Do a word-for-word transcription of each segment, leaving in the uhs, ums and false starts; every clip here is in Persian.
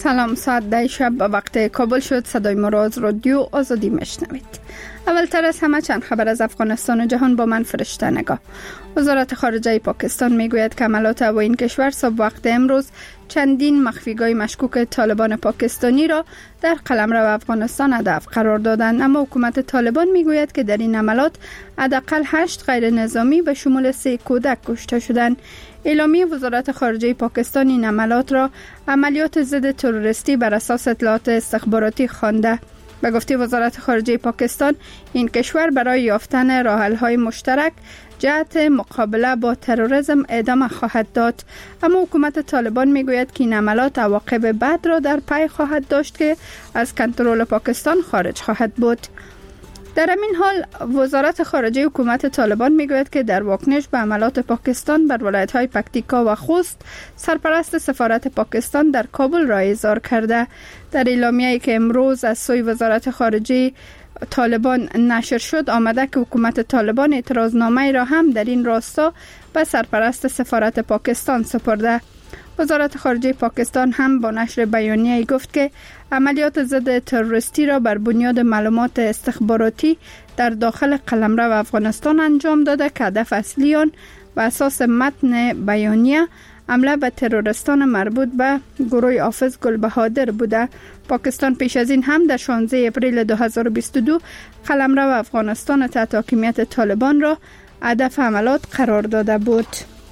سلام، ساعت ده شب به وقت کابل شد. صدای ما را از رادیو آزادی میشنوید. اولتر از همه چند خبر از افغانستان و جهان با من فرشته نگاه. وزارت خارجه پاکستان میگوید که حملات هوایی این کشور صبح وقت امروز چندین مخفیگاه مشکوک طالبان پاکستانی را در قلمرو افغانستان هدف قرار دادند، اما حکومت طالبان میگوید که در این حملات حداقل هشت غیر نظامی به شمول سه کودک کشته شدند. اعلامیه وزارت خارجه پاکستان این عملیات را عملیات ضد تروریستی بر اساس اطلاعات استخباراتی خوانده. به گفته وزارت خارجه پاکستان، این کشور برای یافتن راه‌حل‌های مشترک جهت مقابله با تروریسم ادامه خواهد داد، اما حکومت طالبان میگوید که این عملیات عواقب بد را در پی خواهد داشت که از کنترل پاکستان خارج خواهد بود. در همین حال وزارت خارجه حکومت طالبان میگوید که در واکنش به حملات پاکستان بر ولایت‌های پکتیکا و خوست، سرپرست سفارت پاکستان در کابل را احضار کرده. در اعلامیه‌ای که امروز از سوی وزارت خارجه طالبان نشر شد آمده که حکومت طالبان اعتراضنامه را هم در این راستا به سرپرست سفارت پاکستان سپرده. وزارت خارجه پاکستان هم با نشر بیانیه‌ای گفت که عملیات ضد تروریستی را بر بنیاد معلومات استخباراتی در داخل قلمرو افغانستان انجام داده که هدف اصلی آن بر اساس متن بیانیه حمله به تروریستان مربوط به گروه حافظ گلبهادر بوده. پاکستان پیش از این هم در شانزده اپریل دو هزار و بیست و دو قلمرو افغانستان تحت حاکمیت طالبان را هدف حملات قرار داده بود.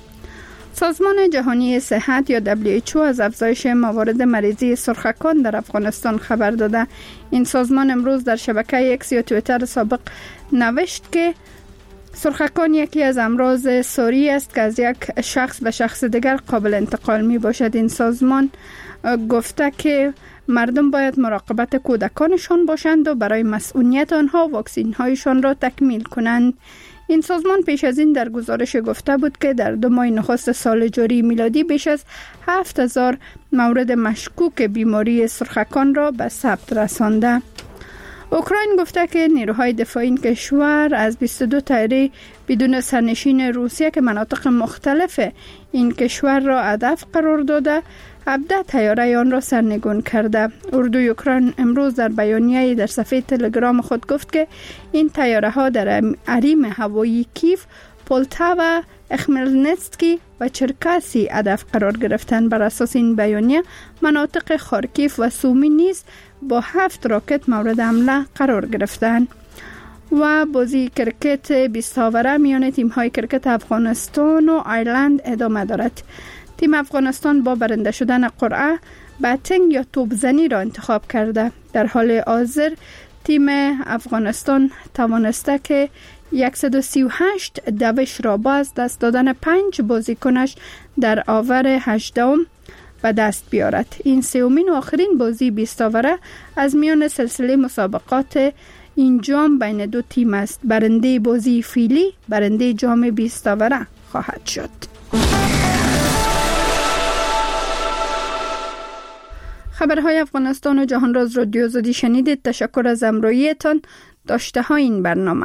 سازمان جهانی صحت یا دبلیو اچ او از افزایش موارد مریضی سرخکان در افغانستان خبر داده. این سازمان امروز در شبکه اکس یا توییتر سابق نوشت که سرخکان یکی از امراض ساری است که از یک شخص به شخص دیگر قابل انتقال می باشد. این سازمان گفته که مردم باید مراقبت کودکانشان باشند و برای مسئولیت آنها واکسین هایشان را تکمیل کنند. این سازمان پیش از این در گزارش گفته بود که در دو ماه نخست سال جاری میلادی بیش از هفت هزار مورد مشکوک بیماری سرخکان را به ثبت رسانده. اوکراین گفته که نیروهای دفاعی این کشور از بیست و دو طیاره بدون سرنشین روسیه که مناطق مختلف این کشور را هدف قرار داده، هفده طیاره آن را سرنگون کرده. اردوی اوکراین امروز در بیانیه‌ای در صفحه تلگرام خود گفت که این طیاره ها در حریم هوایی کیف، پولتاوا، اخملنتسکی و چرکاسی هدف قرار گرفتند. بر اساس این بیانیه مناطق خارکیف و سومی نیز با هفت راکت مورد حمله قرار گرفتند. و بازی کرکت بیست اوره میان تیم‌های کرکت افغانستان و ایرلند ادامه دارد. تیم افغانستان با برنده شدن قرعه بتینگ یا توپزنی را انتخاب کرده. در حال حاضر تیم افغانستان توانسته که صد و سی و هشت دوش را با از دست دادن پنج بازیکنش در آور هجدهم به دست بیارد. این سومین و آخرین بازی بیست اوره از میان سلسله مسابقات این جام بین دو تیم است. برنده بازی فیلی برنده جام بیست اوره خواهد شد. خبرهای افغانستان و جهان را از رادیو آزادی شنیدید. تشکر از همراهیتان. داشته های این برنامه.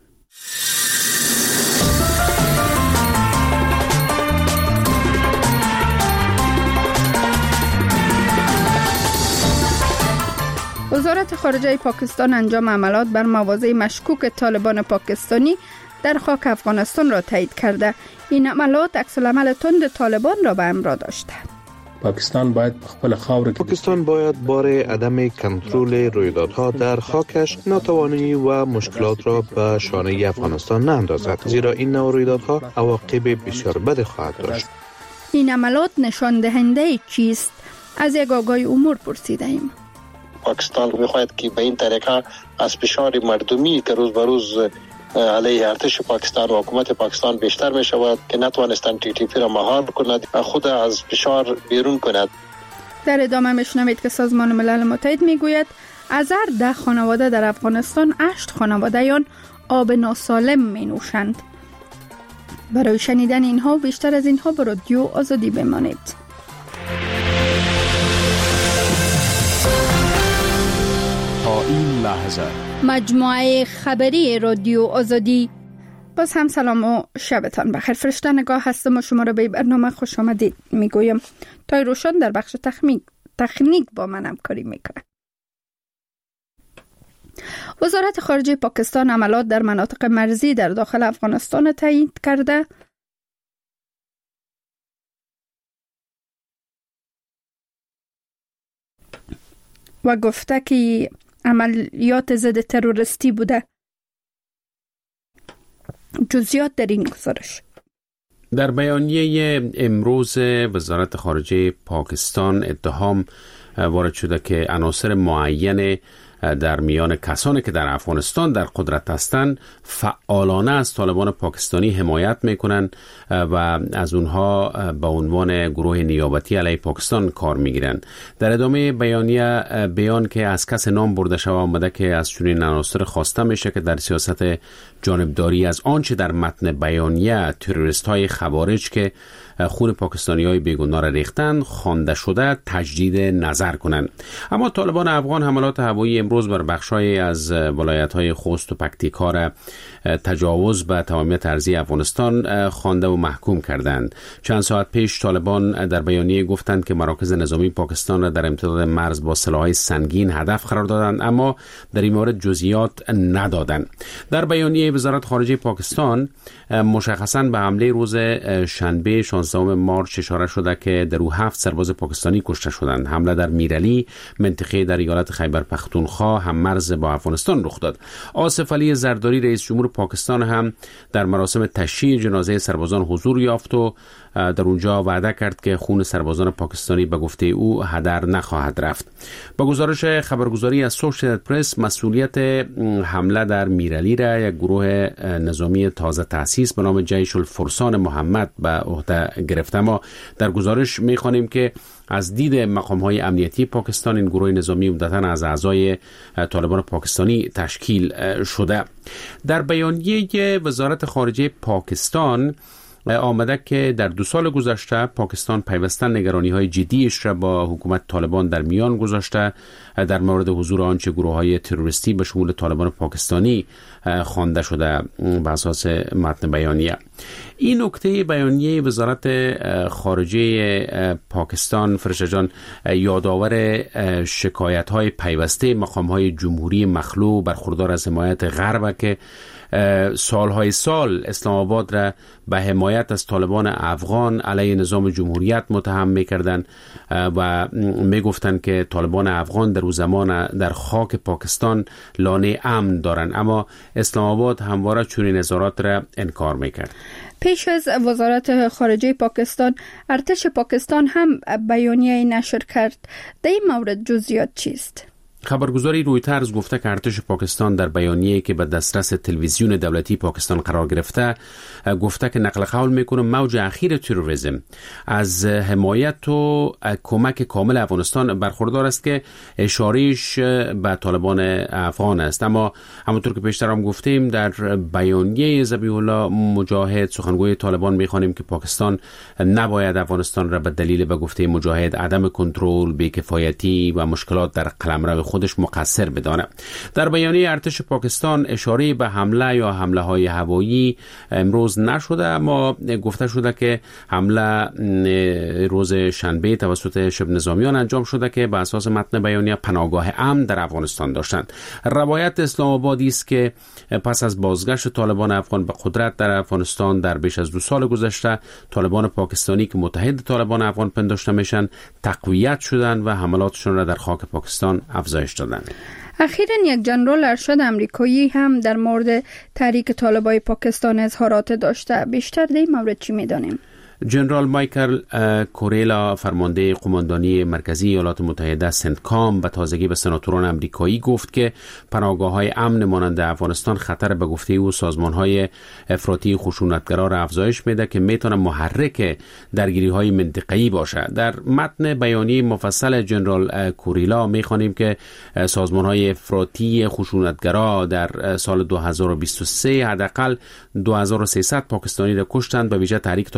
وزارت خارجه پاکستان انجام عملیات بر مواضع مشکوک طالبان پاکستانی در خاک افغانستان را تایید کرده. این عملیات عکس‌العمل تند طالبان را به همراه داشته. پاکستان باید خپل خاور پاکستان باید بار عدم کنترل رویدادها در خاکش ناتوانی و مشکلات را به شانه افغانستان ناندازد، زیرا این نوع رویدادها عواقب بسیار بد خواهد داشت. این عملیات نشان دهنده چیست؟ از یک آگاه امور پرسیدیم. پاکستان می‌خواهد که به این طریقه از فشار مردمی که روز به روز علیه ارتش پاکستان و حکومت پاکستان بیشتر می شود که نتوانستند تی تی پی را مهار کند، خود از فشار بیرون کند. در ادامه میشنوید که سازمان ملل متحد میگوید از هر ده خانواده در افغانستان هشت خانواده‌یان آب ناسالم می نوشند. برای شنیدن اینها و بیشتر از اینها به رادیو آزادی بمانید. تا این لحظه مجموعه خبری رادیو آزادی. باز هم سلام و شبتان بخیر. فرشته نگاه هستم و شما را به برنامه خوش آمدید میگویم. تای روشن در بخش تخمی... تکنیک با من همکاری میکنه. وزارت خارجه پاکستان عملات در مناطق مرزی در داخل افغانستان تایید کرده و گفته که عملیات ضد تروریستی بوده. جزئیات در این گزارش. در بیانیه امروز وزارت خارجه پاکستان اتهام وارد شده که عناصر معین در میان کسانی که در افغانستان در قدرت هستند فعالانه از طالبان پاکستانی حمایت میکنند و از اونها به عنوان گروه نیابتی علیه پاکستان کار میگیرند. در ادامه بیانیه بیان که از کس نام برده شده آمده که از چنین عناصر خواسته میشه که در سیاست جانبداری از آنچه در متن بیانیه تروریست های خوارج که خون پاکستانی های بیگناه را ریختند خوانده شده تجدید نظر کنند. اما طالبان افغان حملات هوایی امروز بر بخشای از ولایت های خوست و پکتیکا را تجاوز به تمامیت ارضی افغانستان خوانده و محکوم کردند. چند ساعت پیش طالبان در بیانیه گفتند که مراکز نظامی پاکستان را در امتداد مرز با سلاح‌های سنگین هدف قرار دادند، اما در این مورد جزئیات ندادند. در بیانیه وزارت خارجه پاکستان مشخصاً به حمله روز شنبه شانزدهم مارس اشاره شده که در او هفت سرباز پاکستانی کشته شدند. حمله در میرعلی منطقه در ایالت خیبر پختونخوا هم مرز با افغانستان رخ داد. آصف علی زرداری رئیس جمهور پاکستان هم در مراسم تشییع جنازه سربازان حضور یافت و در اونجا وعده کرد که خون سربازان پاکستانی به گفته او هدر نخواهد رفت. با گزارش خبرگزاری از اسوسییتد پرس مسئولیت حمله در میرعلی را یک گروه نظامی تازه تأسیس به نام جیش الفرسان محمد به عهده گرفته. ما در گزارش می‌خوانیم که از دید مقام‌های امنیتی پاکستان این گروه نظامی عمدتاً از اعضای طالبان پاکستانی تشکیل شده. در بیانیه وزارت خارجه پاکستان آمده که در دو سال گذشته پاکستان پیوسته نگرانی‌های جدیش را با حکومت طالبان در میان گذاشته در مورد حضور آنچه گروه‌های تروریستی به شمول طالبان پاکستانی خوانده شده بر اساس متن بیانیه. این نکته بیانیه وزارت خارجه پاکستان فرشته جان یادآور شکایت‌های پیوسته مقام‌های جمهوری مخلوع برخوردار از حمایت غرب که سالهای سال اسلام آباد را به حمایت از طالبان افغان علیه نظام جمهوریت متهم می‌کردند و می‌گفتند که طالبان افغان در اون زمان در خاک پاکستان لانه امن دارند، اما اسلام آباد همواره چنین نظارات را انکار می‌کرد. پیش از وزارت خارجه پاکستان ارتش پاکستان هم بیانیه نشر کرد. در این مورد جزئیات چیست؟ خبرگزاری رویترز گفته که ارتش پاکستان در بیانیه‌ای که به دسترس تلویزیون دولتی پاکستان قرار گرفته گفته که نقل قول میکنه موج اخیر تروریسم از حمایت و کمک کامل افغانستان برخوردار است که اشارهش به طالبان افغان است. اما همونطور که پیشتر هم گفتیم در بیانیه ذبیح الله مجاهد سخنگوی طالبان میخوانیم که پاکستان نباید افغانستان را به دلیل به گفته مجاهد عدم کنترل، بی‌کفایتی و مشکلات در قلمرو خودش مقصر بدانه. در بیانیه ارتش پاکستان اشاره به حمله یا حمله های هوایی امروز نشده، اما گفته شده که حمله روز شنبه توسط شبه نظامیان انجام شده که به اساس متن بیانیه پناهگاه امن در افغانستان داشتند. روایت اسلام آبادی است که پس از بازگشت طالبان افغان به قدرت در افغانستان در بیش از دو سال گذشته طالبان پاکستانی که متحد طالبان افغان پنداشته میشن تقویت شدند و حملاتشون را در خاک پاکستان افزایش دادند. اخیراً یک جنرال ارشد امریکایی هم در مورد تحریک طالبان پاکستان اظهارات داشته. بیشتر در این مورد چی می‌دانیم؟ جنرال مایکل کوریلا فرمانده قماندانی مرکزی ایالات متحده سنتکام به تازگی به سناتوران امریکایی گفت که پناهگاه‌های امن مانند افغانستان خطر به گفته او سازمان‌های افراطی خشونتگرا را افزایش میده که میتونه محرک درگیری‌های منطقه‌ای باشه. در متن بیانیه مفصل جنرال کوریلا می‌خوانیم که سازمان‌های افراطی خشونتگرا در سال دو هزار و بیست و سه حداقل دو هزار و سیصد پاکستانی را کشتند، به ویژه تحریک طالبان پاکستان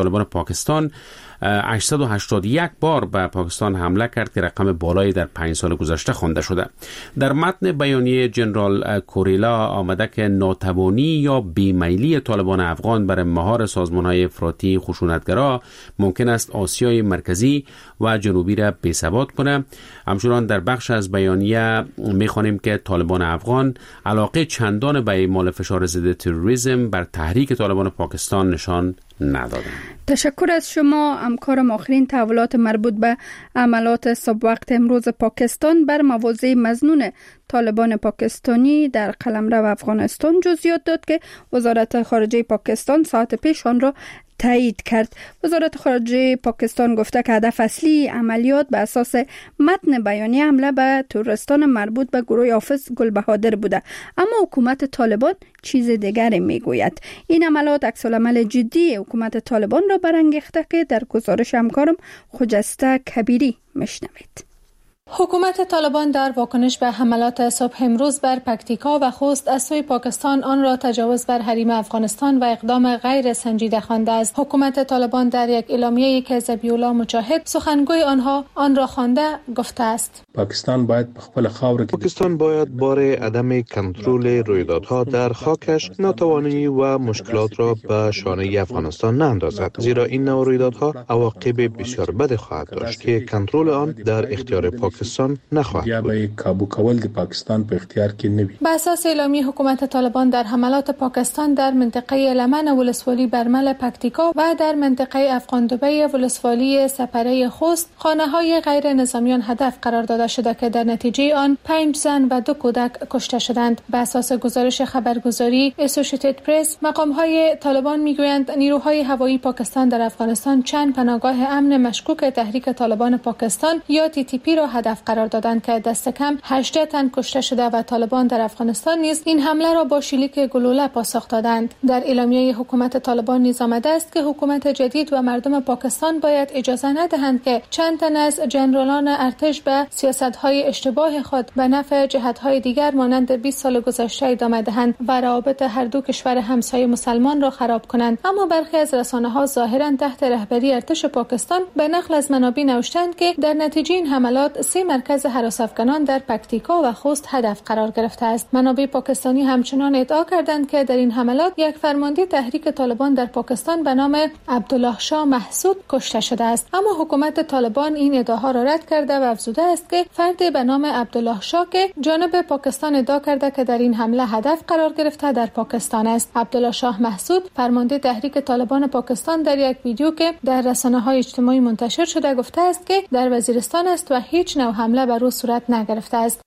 پاکستان هشتصد و هشتاد و یک بار به پاکستان حمله کرد که رقم بالایی در پنج سال گذشته خوانده شده. در متن بیانیه جنرال کوریلا آمده که ناتوانی یا بیمیلی طالبان افغان بر مهار سازمان‌های افراطی خشونتگرا ممکن است آسیای مرکزی و جنوبی را بی‌ثبات کنه. همچنان در بخش از بیانیه می‌خوانیم که طالبان افغان علاقه چندان به اعمال فشار ضد تروریسم بر تحریک طالبان پاکستان نشان ندادند. تشکر از شما. همکارم آخرین تحولات مربوط به عملات صبح وقت امروز پاکستان بر مواضع مظنون طالبان پاکستانی در قلمرو افغانستان جزئیات داد که وزارت خارجه پاکستان ساعت پیش آن را تایید کرد. وزارت خارجه پاکستان گفته که هدف اصلی عملیات به اساس متن بیانیه حمله به تروریستان مربوط به گروه حافظ گلبهادر بوده، اما حکومت طالبان چیز دیگری میگوید. این عملیات عکس‌العمل جدی حکومت طالبان را برانگیخته که در گزارش همکارم خجسته کبیری میشنوید. حکومت طالبان در واکنش به حملات صبح امروز بر پکتیکا و خوست از سوی پاکستان آن را تجاوز بر حریم افغانستان و اقدام غیر سنجیده خوانده است. حکومت طالبان در یک اعلامیه‌ای که ذبیح‌الله مجاهد سخنگوی آنها آن را خوانده گفته است: پاکستان باید به خپل خاور پاکستان باید بار عدم کنترل رویدادها در خاکش ناتوانی و مشکلات را به شانه افغانستان ناندازد، زیرا این نوع رویدادها عواقب بسیار بد خواهد داشت که کنترل آن در اختیار پاکستان پاکستان نخواهد یا به کابو کول د پاکستان په اختیار کې نه وي. به اساس اعلامیه حکومت طالبان در حملات پاکستان در منطقه لمن ولسوالی برمل پکتیکا و در منطقه افغاندبه ولسوالی سپره خوست خانه‌های غیر نظامیان هدف قرار داده شده که در نتیجه آن پنج زن و دو کودک کشته شدند. به اساس گزارش خبرگزاری اسوسییتد پرس، مقام‌های طالبان میگویند نیروهای هوایی پاکستان در افغانستان چند پناهگاه امن مشکوک تحریک طالبان پاکستان یا تی تی پی را هدف قرار دادند که دست کم هجده تن کشته شده و طالبان در افغانستان نیز این حمله را با شلیک گلوله پاسخ دادند. در اعلامیه حکومت طالبان نیز آمده است که حکومت جدید و مردم پاکستان باید اجازه ندهند که چند تن از جنرالان ارتش به سیاست‌های اشتباه خود به نفع جهت‌های دیگر مانند بیست سال گذشته ادامه دهند و روابط هر دو کشور همسایه مسلمان را خراب کنند. اما برخی از رسانه‌ها ظاهراً تحت رهبری ارتش پاکستان به نقل از منابع نوشتند که در نتیجه این حملات سه مرکز هراس افغانان در پکتیکا و خوست هدف قرار گرفته است. منابع پاکستانی همچنان ادعا کردند که در این حملات یک فرمانده تحریک طالبان در پاکستان به نام عبدالله شاه محسود کشته شده است، اما حکومت طالبان این ادعاها را رد کرده و افزوده است که فردی به نام عبدالله شاه که جانب پاکستان ادعا کرده که در این حمله هدف قرار گرفته در پاکستان است. عبدالله شاه محسود فرمانده تحریک طالبان پاکستان در یک ویدیو که در رسانه‌های اجتماعی منتشر شده گفته است که در وزیرستان است و هیچ نوع حمله بر او صورت نگرفته است.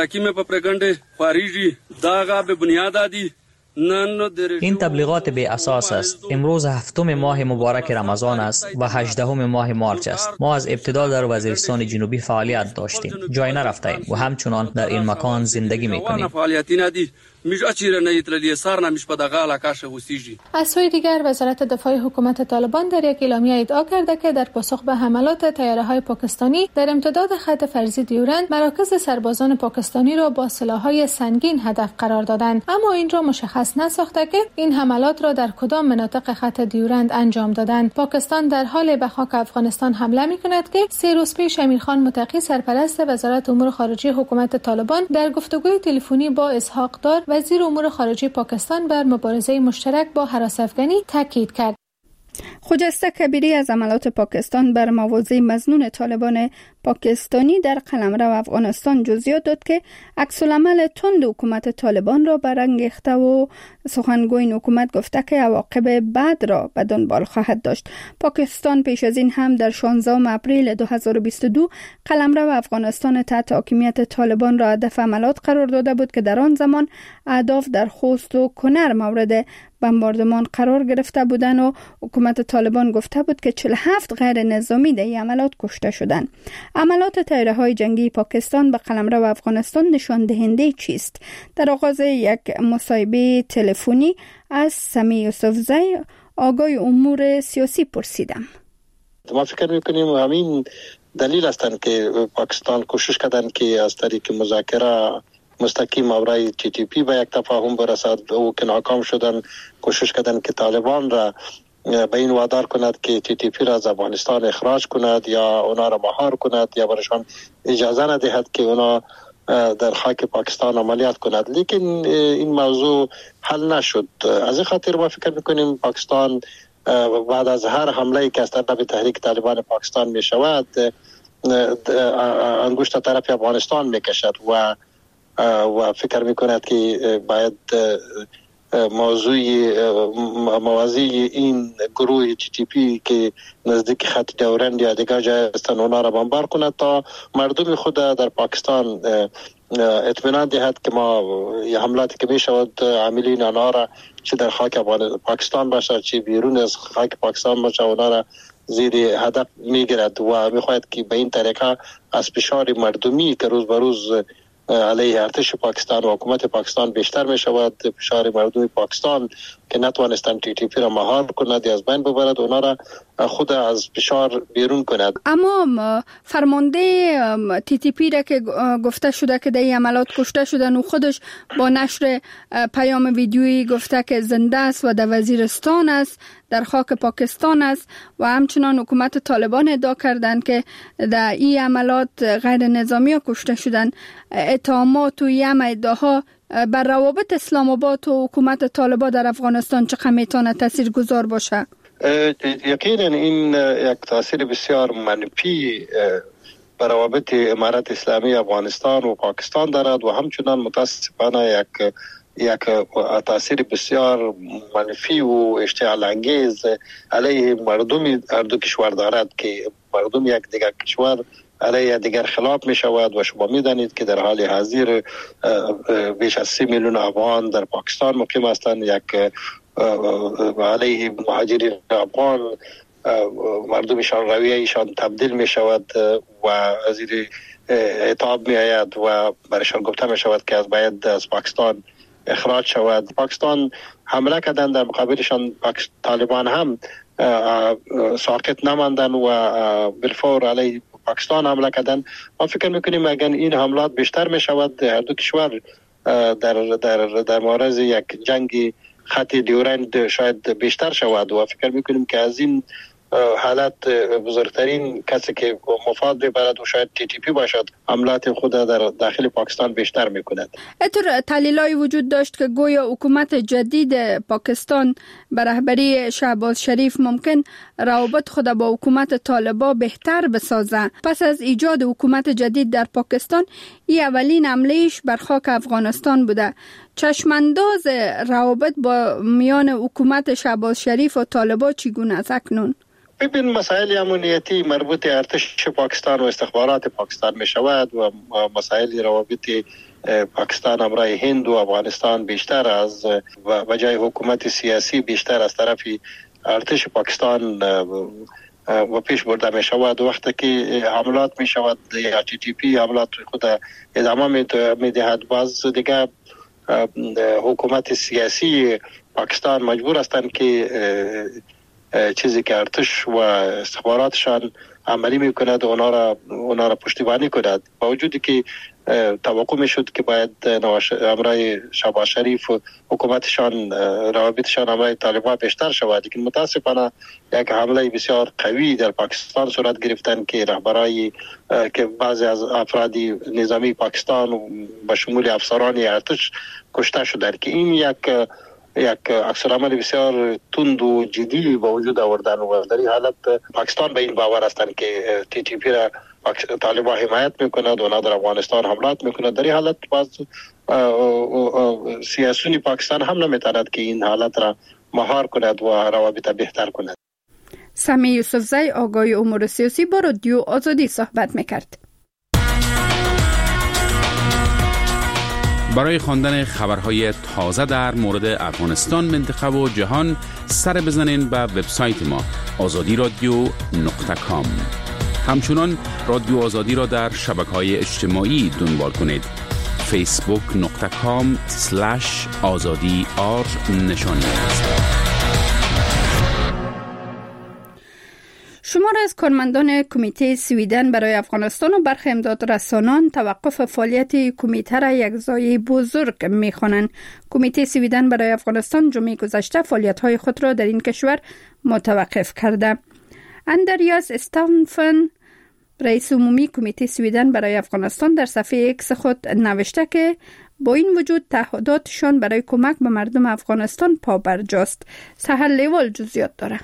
این تبلیغات بی اساس است. امروز هفتم ماه مبارک رمضان است و هجدهم ماه مارچ است. ما از ابتدا در وزیرستان جنوبی فعالیت داشتیم، جای نرفتیم و همچنان در این مکان زندگی می‌کنیم. از سوی دیگر وزارت دفاع حکومت طالبان در یک اعلامیه ادعا کرده که در پاسخ به حملات طیاره‌های پاکستانی در امتداد خط فرضی دیورند مراکز سربازان پاکستانی را با سلاح‌های سنگین هدف قرار دادند، اما این را مشخص نساخته که این حملات را در کدام مناطق خط دیورند انجام دادند. پاکستان در حال به خاک افغانستان حمله می‌کند که سه روز پیش امیرخان متقی سرپرست وزارت امور خارجه حکومت طالبان در گفتگوی تلفنی با اسحاق دار وزیر امور خارجه پاکستان بر مبارزه مشترک با هراس افغانی تاکید کرد. خجسته کبیری از عملات پاکستان بر مواضع مظنون طالبان پاکستانی در قلمرو افغانستان جزئیات داد که عکس‌العمل تند حکومت طالبان را برانگیخته و سخنگوی حکومت گفته که عواقب بد را به دنبال خواهد داشت. پاکستان پیش از این هم در شانزدهم اپریل دو هزار و بیست و دو قلمرو افغانستان تحت حاکمیت طالبان را هدف عملات قرار داده بود که در آن زمان اهداف در خوست و کنر مورد بمباردمان قرار گرفته بودند و حکومت طالبان گفته بود که چهل و هفت غیر نظامی در این عملیات کشته شدند. عملیات طیاره‌های جنگی پاکستان به قلمرو افغانستان نشان دهنده چیست؟ در آغاز یک مصاحبه تلفنی از سمی یوسفزی آگای امور سیاسی پرسیدم. ما فکر می‌کنیم همین دلیل هستند که پاکستان کوشش کردند که از طریق مذاکره مستقیم مورای تی تی پی به یک تفاهم برسد او که ناکام شدن. کوشش کردند که طالبان را به این وادار کند که تی تی پی را از افغانستان اخراج کند یا اونا را مهار کند یا برشان اجازه ندهد که اونا در خاک پاکستان عملیات کند. لیکن این موضوع حل نشد. از این خاطر ما فکر میکنیم پاکستان بعد از هر حمله که از طرف تحریک طالبان پاکستان می شود انگشت طرف افغانستان می کشد و و فکر می کند که باید موضوع موازی این گروه تی تی پی که نزدیک خط دورند یا دیگر جای هستند اونا را بمبار کند تا مردم خود در پاکستان اطمینان دهد که ما یه حملاتی که می شود عاملین آنها را چه در خاک پاکستان باشه چه بیرون از خاک پاکستان باشه اونا را زیر هدف می گیرد و می خواهد که به این طریقه از فشار مردمی که روز به روز علیه ارتش پاکستان و حکومت پاکستان بیشتر می شود، فشار مردم پاکستان که نتوانستند تی تی پی را مهار کند یا از بین ببرد اونا را خود از فشار بیرون کند. اما فرمانده تی تی پی را که گفته شده که در این عملات کشته شدن و خودش با نشر پیام ویدیویی گفته که زنده است و در وزیرستان است، در خاک پاکستان است و همچنان حکومت طالبان ادعا کردند که در این عملات غیر نظامی ها کشته شدن. اتهامات و یم ادعاها بر روابط اسلام آباد و حکومت طالبان در افغانستان چقدر میتونه تاثیرگذار باشه؟ یقینا این یک تاثیر بسیار منفی بر روابط امارت اسلامی افغانستان و پاکستان دارد و همچنان متاسفانه یک یک تاثیر بسیار منفی و اشتعال انگیز علیه مردم هر دو کشور دارد که مردم یک دیگر کشور علیه دیگر خلاف می شود و شما می دانید که در حال حاضر بیش از سی میلیون افغان در پاکستان مقیم هستند. یک علیه مهاجرین افغان مردمشان رویهشان تبدیل می شود و زیر عتاب می آید و برایشان گفته می شود که از باید از پاکستان اخراج شود. پاکستان حمله کردن در مقابلشان طالبان هم ساکت نماندن و بالفور علیه پاکستان حمله کردن. ما فکر میکنیم اگر این حملات بیشتر می شود هر دو کشور در در در معرض یک جنگ خط دیورند شاید بیشتر شود و فکر میکنیم که از این حالت بزرگترین کسی که مفاد ببرد و شاید تی تی پی باشد حملات خود در داخل پاکستان بیشتر میکند. اینطور تحلیلای وجود داشت که گویا حکومت جدید پاکستان به رهبری شهباز شریف ممکن روابط خود با حکومت طالبان بهتر بسازه. پس از ایجاد حکومت جدید در پاکستان این اولین حملهش بر خاک افغانستان بوده. چشمانداز روابط با میان حکومت شهباز شریف و طالبان چگونه است اکنون؟ ببین مسائل امنیتی مربوط ارتش پاکستان و استخبارات پاکستان می شود و مسائل روابط پاکستان همراه هند و افغانستان بیشتر از و جای حکومت سیاسی بیشتر از طرف ارتش پاکستان و پیش برده می شود. وقتی که حملات می شود یا تی تی پی حملات خود ادامه می دهد باز دیگه حکومت سیاسی پاکستان مجبور هستند که چیزی که ارتش و استخباراتشان عملی میکند و اونا را اونا را پشتیبانی کند. با وجودی که توقع میشد که باید امرای شهباز شریف و حکومتشان روابطشان امرای طالبان بیشتر شود، لیکن متاسفانه یک حمله بسیار قوی در پاکستان صورت گرفتن که رهبرای که بعضی از افراد نظامی پاکستان با شمول افسران ارتش کشته شدند که این یک یک عکس‌العمل بسیار تند و جدی با وجود آوردن و در این حالت پاکستان به این باور هستند که تی تی پی را طالبان حمایت میکند و در افغانستان حملات میکند. در این حالت باز سیاسیون پاکستان هم نمیتواند که این حالت را مهار کند و روابط بهتر کند. سمی یوسفزی آگاه امور سیاسی با رادیو آزادی صحبت میکرد. برای خواندن خبرهای تازه در مورد افغانستان، منطقه و جهان سر بزنین به وبسایت ما آزادی رادیو نقطه کام. همچنان رادیو آزادی را در شبکه‌های اجتماعی دنبال کنید. فیسبوک نقطه کام سلش آزادی آر نشانی است. شمار از کارمندان کمیته سویدن برای افغانستان و برخی امدادرسانان توقف فعالیت کمیته را یک ضایعه بزرگ می‌خوانند. کمیته سویدن برای افغانستان جمعه گذشته فعالیت‌های خود را در این کشور متوقف کرده. اندریاس استانفن، رئیس عمومی کمیته سویدن برای افغانستان، در صفحه ایکس خود نوشته که با این وجود تعهداتشان برای کمک به مردم افغانستان پابرجاست. سهر لیوال جزئیات داره.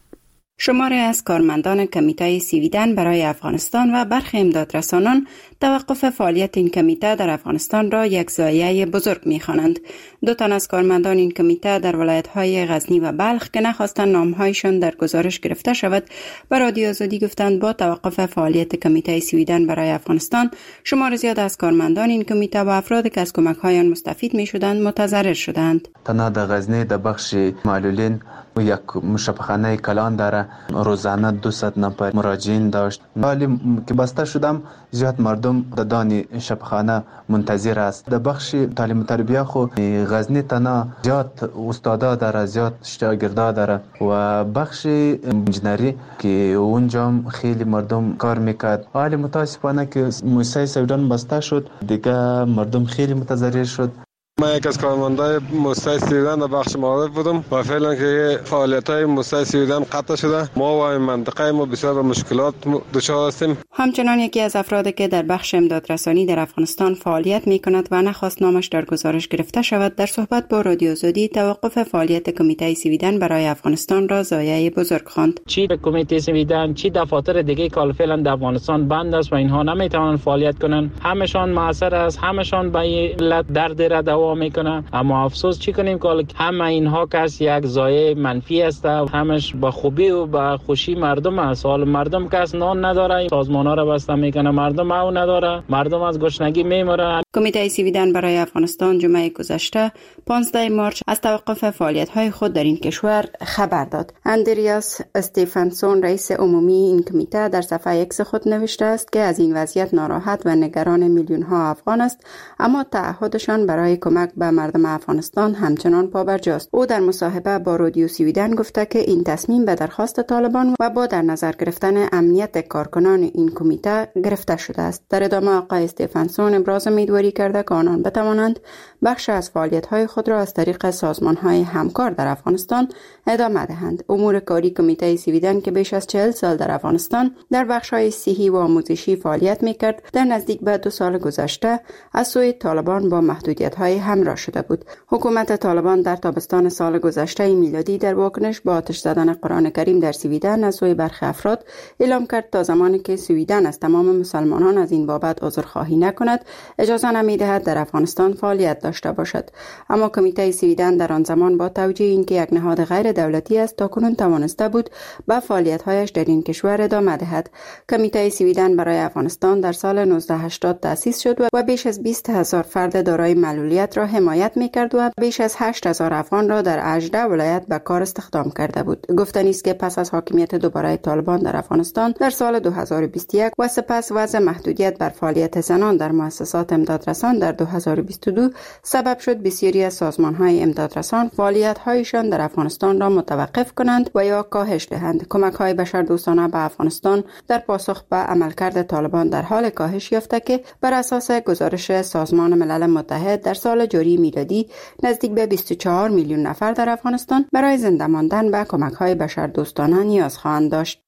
شماری از کارمندان کمیته سویدن برای افغانستان و برخی امدادرسانان توقف فعالیت این کمیته در افغانستان را یک ضایعه بزرگ می‌خوانند. دو تن از کارمندان این کمیته در ولایت‌های غزنی و بلخ که نخواستند نام‌هایشان در گزارش گرفته شود، به رادیو آزادی گفتند با توقف فعالیت کمیته سویدن برای افغانستان، شمار زیاد از کارمندان این کمیته و افرادی که از کمک‌هایان مستفید می‌شدند متضرر شدند. تنها در غزنی در بخش معلولین یک مشابهخانه کلان داره، روزانه دویست نفر مراجعین داشت. ولی که بسته شدم زیاد مردم در دانی شبخانه منتظر است. در بخش تعلیم و تربیت خو غزنی تنها زیاد استادا داره، زیاد شاگردا داره و بخش انجینری که اونجا خیلی مردم کار میکرد. ولی متاسفانه که مؤسسه سویدن بسته شد، دیگه مردم خیلی متضرر شد. من یک از کارمندای مؤسسه سویدن در بخش معارف بودم و فعلا که فعالیت‌های مؤسسه سویدن قطع شده، ما و این منطقه ما بسیار به مشکلات دچار هستیم. همچنان یکی از افرادی که در بخش امدادرسانی در افغانستان فعالیت می‌کند و نخواست نامش در گزارش گرفته شود، در صحبت با رادیو آزادی توقف فعالیت کمیته سویدن برای افغانستان را ضایعه بزرگ خواند. چی کمیته سویدن، چی دفاتر دیگه که فعلا در افغانستان بند است و اینها نمیتوانند فعالیت کنند، همشان موثر است، همشان به علت درد را دوا میکنه. اما افسوس چی کنیم که همه اینها کس یک ضایعه منفی است، همش با خوبی و با خوشی مردم است. حال مردم کس نان نداره، سازمان‌ها را بسته میکنه، مردم او نداره، مردم از گشنگی میمیره. کمیته سویدن برای افغانستان جمعه گذشته پانزده مارس از توقف فعالیت‌های خود در این کشور خبر داد. اندریاس استیفنسون، رئیس عمومی این کمیته، در صفحه ایکس خود نوشته است که از این وضعیت ناراحت و نگران میلیون‌ها افغان است، اما تعهدشان برای کمک به مردم افغانستان همچنان پابرجاست. او در مصاحبه با رادیو سویدن گفته که این تصمیم به درخواست طالبان و با در نظر گرفتن امنیت کارکنان این کمیته گرفته شده است. در ادامه آقای استیفنسون ابراز امیدواری کرده که آنان بتوانند بخش از فعالیت‌های خود را از طریق سازمان‌های همکار در افغانستان ادامه دهند. امور کاری کمیته سویدن که بیش از چهل سال در افغانستان در بخش‌های صحی و آموزشی فعالیت می‌کرد، در نزدیک به دو سال گذشته از سوی طالبان با محدودیت‌های همراه شده بود. حکومت طالبان در تابستان سال گذشته میلادی در واکنش با آتش زدن قرآن کریم در سویدن از سوی برخی افراد اعلام کرد تا زمانی که سویدن از تمام مسلمانان از این بابت عذرخواهی نکند، اجازه نمی‌دهد در افغانستان فعالیت داشته باشد. اما کمیته سویدن در آن زمان با توجه اینکه یک نهاد غیر دولتی است، تاکنون توانسته بود به فعالیت‌هایش در این کشور ادامه دهد. کمیته سویدن برای افغانستان در سال نوزده هشتاد تأسیس شد و بیش از بیست هزار فرد دارای معلولیت را حمایت می‌کرد و بیش از هشت هزار افغان را در هجده ولایت به کار استخدام کرده بود. گفتنی است که پس از حاکمیت دوباره طالبان در افغانستان در سال دو هزار و بیست و یک و سپس وضع محدودیت بر فعالیت زنان در مؤسسات امدادرسان در دو هزار و بیست و دو سبب شد بسیاری از سازمان‌های امدادرسان فعالیت‌هایشان در افغانستان را متوقف کنند و یا کاهش دهند. کمک‌های بشردوستانه به افغانستان در پاسخ به عملکرد طالبان در حال کاهش یافته که بر اساس گزارش سازمان ملل متحد در سال جاری میلادی نزدیک به بیست و چهار میلیون نفر در افغانستان برای زنده ماندن به کمک‌های بشردوستانه نیاز خواهند داشت.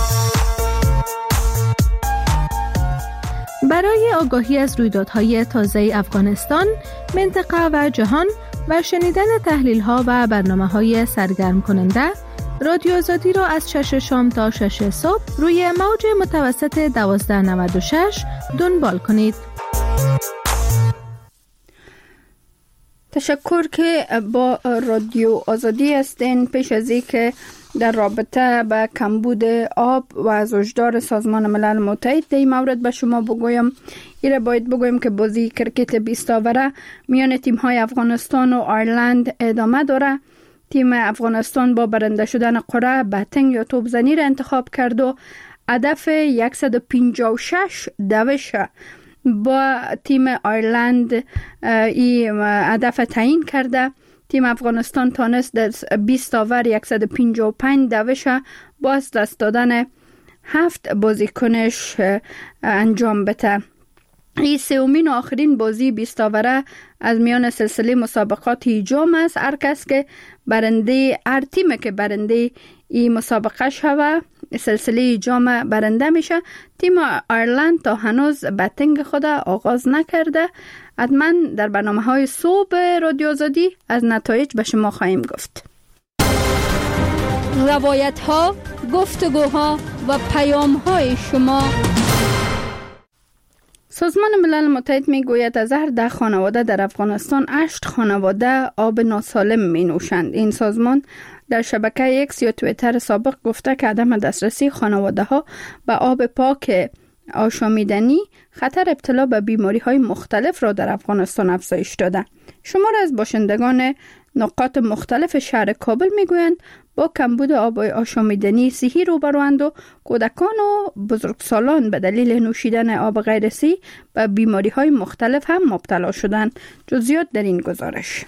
برای آگاهی از رویدادهای تازه افغانستان، منطقه و جهان و شنیدن تحلیل‌ها و برنامه‌های سرگرم کننده، رادیو آزادی را از شش شام تا شش صبح روی موج متوسط دوازده نود و شش دنبال کنید. تشکر که با رادیو آزادی هستین. پیش از اینکه در رابطه با کمبود آب و از هشدار سازمان ملل متحد در این مورد به شما بگویم، ایره باید بگویم که بازی کرکت بیست آوره میان تیم‌های افغانستان و آیرلند ادامه داره. تیم افغانستان با برنده شدن قرعه بتنگ یا توپزنی را انتخاب کرد و هدف صد و پنجاه و شش دوش با تیم آیرلند این هدف تعیین کرده. تیم افغانستان تانست در بیست آور صد و پنجاه و پنج دوش با از دست دادن هفت بازیکنش انجام بده. این سومین و آخرین بازی بیست آوره از میان سلسله مسابقات جام است. هر کس که برنده، هر تیم که برنده این مسابقه شوه سلسله جام برنده میشه. تیم آیرلند تا هنوز بتنگ خود آغاز نکرده. حتما در برنامه های صبح رادیو آزادی از نتایج به شما خواهیم گفت. روایت ها، گفتگوها و پیام های شما. سازمان ملل متحد می گوید از هر ده خانواده در افغانستان هشت خانواده آب ناسالم می نوشند. این سازمان در شبکه اکس یا توییتر سابق گفته که عدم دسترسی خانواده ها به آب پاک آشامیدنی خطر ابتلا به بیماری های مختلف را در افغانستان افزایش داده. شمار از باشندگان نقاط مختلف شهر کابل می گویند با کمبود آب آشامیدنی صحی روبروند و کودکان و بزرگسالان به دلیل نوشیدن آب غیر صحی به بیماری های مختلف هم مبتلا شدند. جزئیات در این گزارش.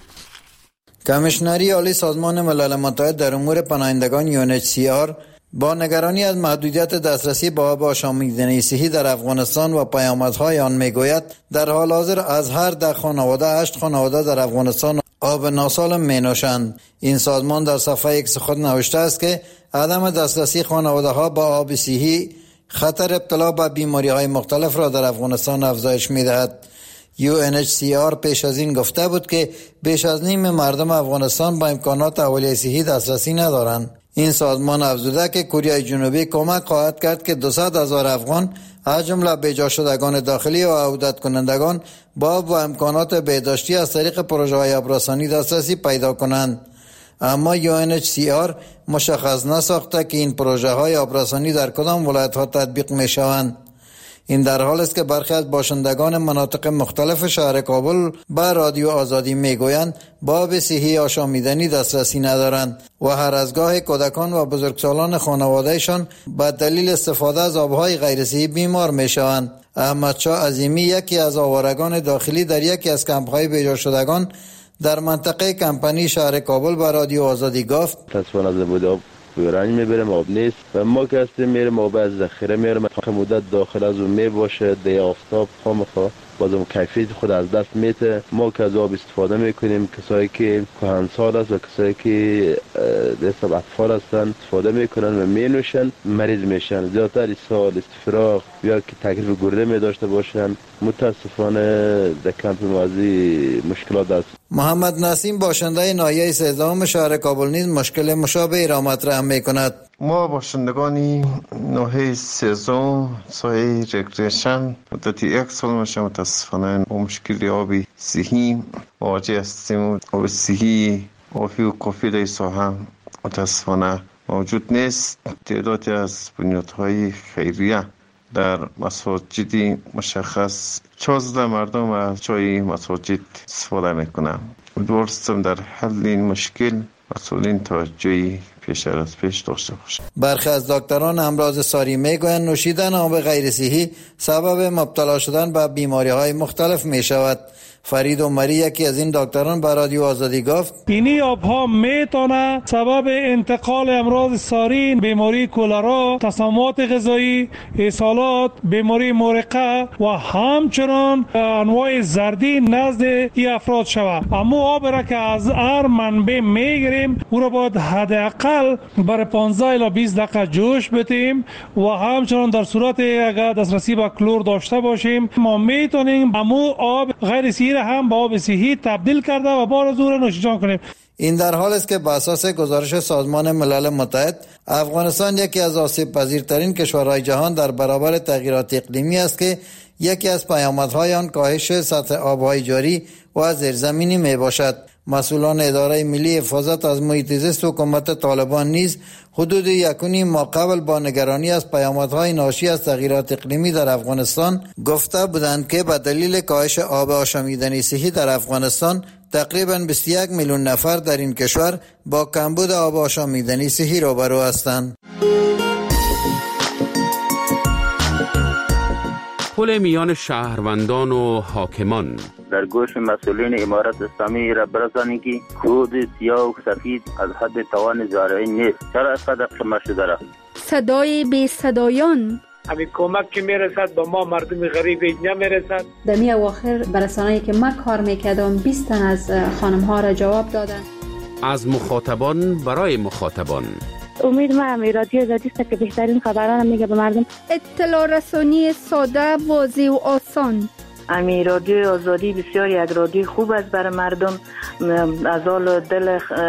کمیشنری عالی سازمان ملل متحد در امور پناهندگان یو ان اچ سی آر با نگرانی از محدودیت دسترسی به آب آشامیدنی صحی در افغانستان و پیامدهای آن میگوید در حال حاضر از هر ده خانواده هشت خانواده در افغانستان آب ناسالم می نوشند. این سازمان در صفحه ایکس خود نوشته است که عدم دسترسی خانواده ها به آب صحی خطر ابتلا به بیماری های مختلف را در افغانستان افزایش می دهد. یو ان اچ سی آر پیش از این گفته بود که بیش از نیم مردم افغانستان با امکانات اولیه صحی دسترسی ندارند. این سازمان افزوده که کره جنوبی کمک خواهد کرد که دویست هزار افغان از جمله بیجا شدگان داخلی و عودت کنندگان با با امکانات بهداشتی از طریق پروژه های آبرسانی دسترسی پیدا کنند. اما یو ان اچ سی آر مشخص نساخته که این پروژه های آبرسانی در کدام ولایت ها تطبیق می شوند. این در حال است که برخی از باشندگان مناطق مختلف شهر کابل به رادیو آزادی میگویند با آب صحی آشامیدنی دسترسی ندارند و هر از گاه کودکان و بزرگسالان خانوادهشان به دلیل استفاده از آبهای غیر صحی بیمار میشوند. احمد شاه عظیمی یکی از آوارگان داخلی در یکی از کمپ‌های بیجا شدگان در منطقه کمپانی شهر کابل به رادیو آزادی گفت: تصفیه از بود رنج میبرم آب نیست و ما که هستیم میرم آب از ذخیره میرم تا مدت داخل از اون میباشه دی آفتاب خامخا بازم کیفیت خود از دست میته. ما که از آب استفاده میکنیم، کسایی که کهنسال است و کسایی که دست اطفال هستن استفاده میکنن و مینوشن مریض میشن. زیادتر اسهال، استفراغ یا که تکلیف گرده میداشته باشن. متاسفانه در کمپ مازی مشکلات است. محمد نسیم باشنده ناحیه سیزدهم شهر کابل نیز مشکل مشابهی را مطرح میکند. ما باشندگانی ناحیه سیزدهم ساحه رکریشن مدتی یک سال میشه متاسفانه با مشکل آبی صحی مواجه هستیم. آب صحی آبی و کافی در ساحه متاسفانه موجود نیست. تعدادی از بنیادهای خیریه در مساجدی مشخص چهارده مردم از جای مساجد استفاده میکنن. امیدوارم در حل این مشکل مسئولین توجهی پیش از پیش داشته باشند. برخی از دکتران امراض ساری میگویند نوشیدن آب غیر صحی سبب مبتلا شدن به بیماری های مختلف می شود. فرید عمری یکی از این دکتران به رادیو آزادی گفت: اینی آبها میتونه سبب انتقال امراض ساری، بیماری کولرا، تسممات غذایی، اسهالات، بیماری مرقه و همچنان انواع زردی نزد این افراد شود. اما آب را که از هر منبع میگیریم او را باید حداقل برای پانزده الی بیست دقیقه جوش بدیم و همچنان در صورت اگر دسترسی به کلور داشته باشیم ما میتونیم اما آب غیر صحی هم با آب صحی تبدیل کرده و بار از او را نوشیدن کنیم. این در حال است که بر اساس گزارش سازمان ملل متحد افغانستان یکی از آسیب پذیرترین کشورهای جهان در برابر تغییرات اقلیمی است که یکی از پیامدهای آن کاهش سطح آبهای جاری و زیرزمینی می باشد. مسئولان اداره ملی حفاظت از محیط زیست حکومت طالبان نیز حدود یکونی ما قبل با نگرانی از پیامدهای ناشی از تغییرات اقلیمی در افغانستان گفته بودند که به دلیل کاهش آب آشامیدنی صحی در افغانستان تقریباً بیست و یک میلیون نفر در این کشور با کمبود آب آشامیدنی صحی روبرو هستند. پل میان شهروندان و حاکمان در گوش مسئولین امارت اسلامی را برسانید که کود سیاه و سفید از حد توان زارعین نیست. چرا اینقدر کم شده را؟ صدای بی صدایان. همین کمک که میرسد به ما مردم غریب نمیرسد. در می اواخر برسانه‌ای که ما کار میکردم بیست تن از خانم ها را جواب دادن. از مخاطبان برای مخاطبان. امید ما همی رادیو آزادی است که بهترین خبران میگه به مردم. اطلاع رسانی ساده، واضح و آسان. امی رادیو آزادی بسیار یک رادیو خوب است برای مردم. از حال دل